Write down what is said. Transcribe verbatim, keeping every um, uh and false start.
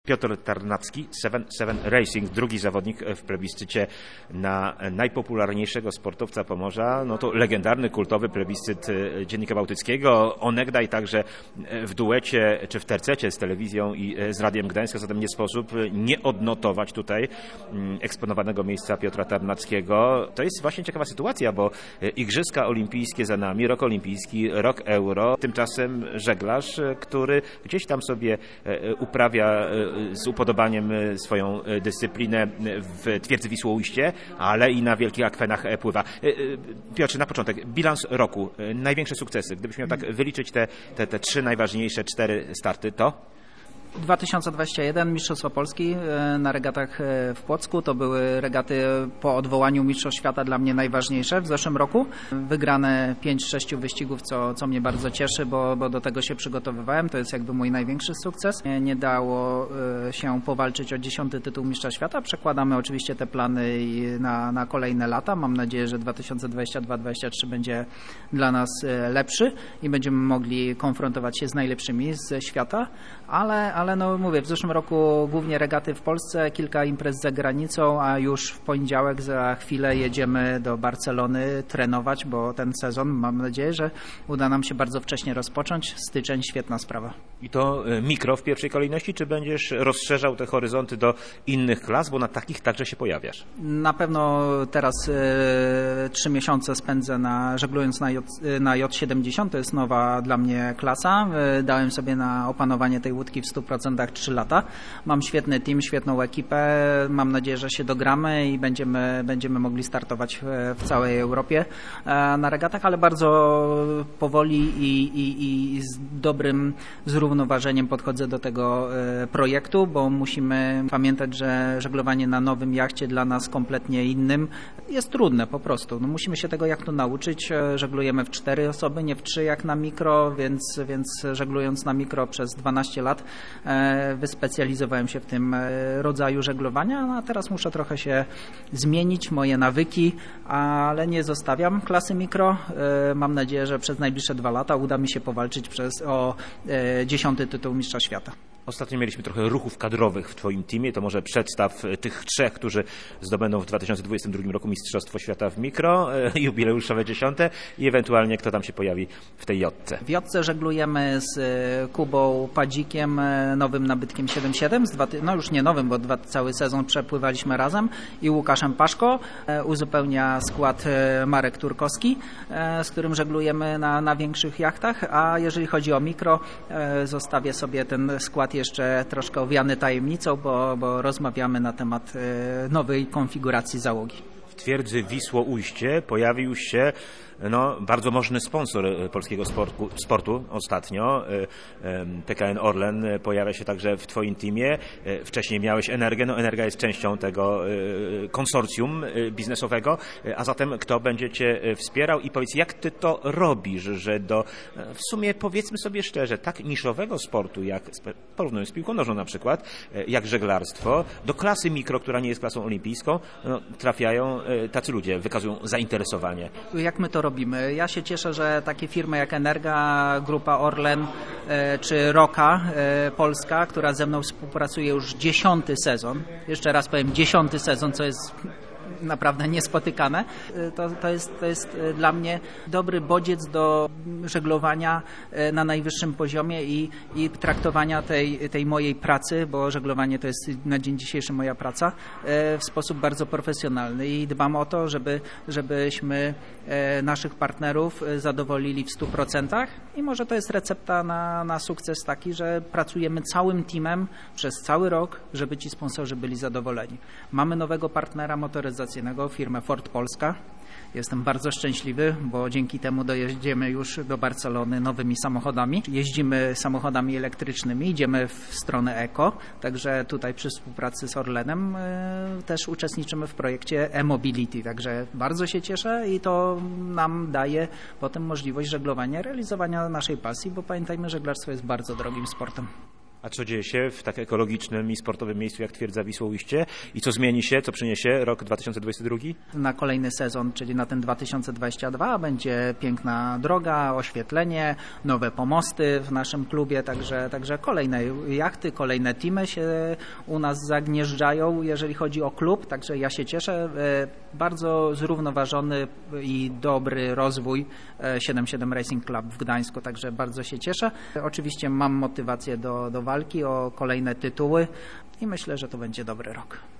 Piotr Tarnacki, Seven Seven Racing, drugi zawodnik w plebiscycie na najpopularniejszego sportowca Pomorza. No to legendarny, kultowy plebiscyt Dziennika Bałtyckiego. Onegdaj także w duecie czy w tercecie z telewizją i z Radiem Gdańska. Zatem nie sposób nie odnotować tutaj eksponowanego miejsca Piotra Tarnackiego. To jest właśnie ciekawa sytuacja, bo Igrzyska Olimpijskie za nami, rok olimpijski, rok euro. Tymczasem żeglarz, który gdzieś tam sobie uprawia z upodobaniem swoją dyscyplinę w Twierdzy Wisłoujście, ale i na wielkich akwenach pływa. Piotrze, na początek, bilans roku, największe sukcesy. Gdybyś miał tak wyliczyć te, te, te trzy najważniejsze, cztery starty, to? dwa tysiące dwudziesty pierwszy Mistrzostwa Polski na regatach w Płocku. To były regaty po odwołaniu Mistrzostw Świata dla mnie najważniejsze w zeszłym roku. Wygrane pięć z sześciu wyścigów, co, co mnie bardzo cieszy, bo, bo do tego się przygotowywałem. To jest jakby mój największy sukces. Nie dało się powalczyć o dziesiąty tytuł Mistrza Świata. Przekładamy oczywiście te plany na, na kolejne lata. Mam nadzieję, że dwa tysiące dwudziesty drugi dwudziesty trzeci będzie dla nas lepszy i będziemy mogli konfrontować się z najlepszymi ze świata, ale Ale no mówię, w zeszłym roku głównie regaty w Polsce, kilka imprez za granicą, a już w poniedziałek za chwilę jedziemy do Barcelony trenować, bo ten sezon, mam nadzieję, że uda nam się bardzo wcześnie rozpocząć. Styczeń, świetna sprawa. I to mikro w pierwszej kolejności, czy będziesz rozszerzał te horyzonty do innych klas, bo na takich także się pojawiasz? Na pewno teraz e, trzy miesiące spędzę na, żeglując na, J, na J siedemdziesiąt, to jest nowa dla mnie klasa. E, dałem sobie na opanowanie tej łódki w stu procentach trzy lata. Mam świetny team, świetną ekipę. Mam nadzieję, że się dogramy i będziemy, będziemy mogli startować w, w całej Europie e, na regatach, ale bardzo powoli i, i, i z dobrym zrównoważeniem podchodzę do tego e, projektu, bo musimy pamiętać, że żeglowanie na nowym jachcie dla nas kompletnie innym jest trudne po prostu. No, musimy się tego jachtu nauczyć. E, żeglujemy w cztery osoby, nie w trzy jak na mikro, więc, więc żeglując na mikro przez dwanaście lat e, wyspecjalizowałem się w tym rodzaju żeglowania, a teraz muszę trochę się zmienić, moje nawyki, ale nie zostawiam klasy mikro. Mam nadzieję, że przez najbliższe dwa lata uda mi się powalczyć przez, o dziesiąty tytuł Mistrza Świata. Ostatnio mieliśmy trochę ruchów kadrowych w Twoim teamie, to może przedstaw tych trzech, którzy zdobędą w dwa tysiące dwudziestym drugim roku Mistrzostwo Świata w mikro, jubileuszowe dziesiąte i ewentualnie kto tam się pojawi w tej jotce. W jotce żeglujemy z Kubą Padzikiem, nowym nabytkiem siedem siedem, z dwa, no już nie nowym, bo dwa, cały sezon przepływaliśmy razem, i Łukaszem Paszko. Uzupełnia skład Marek Turkowski, z którym żeglujemy na, na większych jachtach, a jeżeli chodzi o mikro, zostawię sobie ten skład jeszcze troszkę owiany tajemnicą, bo, bo rozmawiamy na temat nowej konfiguracji załogi. W Twierdzy Wisłoujście pojawił się no, bardzo możny sponsor polskiego sportu, sportu ostatnio. P K N Orlen pojawia się także w Twoim teamie. Wcześniej miałeś Energę. No, Energa jest częścią tego konsorcjum biznesowego, a zatem kto będzie Cię wspierał i powiedz, jak Ty to robisz, że do w sumie powiedzmy sobie szczerze, tak niszowego sportu, jak porównując z piłką nożną na przykład, jak żeglarstwo, do klasy mikro, która nie jest klasą olimpijską, no, trafiają tacy ludzie, wykazują zainteresowanie. Jak my to robimy? Ja się cieszę, że takie firmy jak Energa, Grupa Orlen e, czy Roka e, Polska, która ze mną współpracuje już dziesiąty sezon, jeszcze raz powiem dziesiąty sezon, co jest naprawdę niespotykane. To, to, jest, to jest dla mnie dobry bodziec do żeglowania na najwyższym poziomie i, i traktowania tej, tej mojej pracy, bo żeglowanie to jest na dzień dzisiejszy moja praca, w sposób bardzo profesjonalny i dbam o to, żeby, żebyśmy naszych partnerów zadowolili w stu procentach i może to jest recepta na, na sukces taki, że pracujemy całym teamem przez cały rok, żeby ci sponsorzy byli zadowoleni. Mamy nowego partnera motoryzacyjnego, firmę Ford Polska. Jestem bardzo szczęśliwy, bo dzięki temu dojedziemy już do Barcelony nowymi samochodami. Jeździmy samochodami elektrycznymi, idziemy w stronę eko, także tutaj przy współpracy z Orlenem y, też uczestniczymy w projekcie e-mobility, także bardzo się cieszę i to nam daje potem możliwość żeglowania, realizowania naszej pasji, bo pamiętajmy, żeglarstwo jest bardzo drogim sportem. A co dzieje się w tak ekologicznym i sportowym miejscu jak Twierdza Wisłoujście i co zmieni się, co przyniesie rok dwa tysiące dwudziesty drugi? Na kolejny sezon, czyli na ten dwa tysiące dwudziesty drugi będzie piękna droga, oświetlenie, nowe pomosty w naszym klubie, także, także kolejne jachty, kolejne teamy się u nas zagnieżdżają, jeżeli chodzi o klub, także ja się cieszę. Bardzo zrównoważony i dobry rozwój siedem siedem Racing Club w Gdańsku, także bardzo się cieszę. Oczywiście mam motywację do, do walki o kolejne tytuły i myślę, że to będzie dobry rok.